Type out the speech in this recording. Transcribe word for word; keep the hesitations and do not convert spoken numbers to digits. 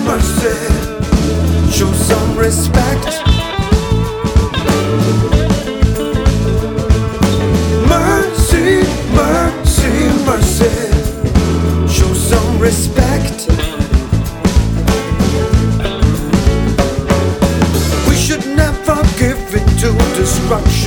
mercy, show some respect. Mercy, mercy, mercy, show some respect. We should never give it to destruction.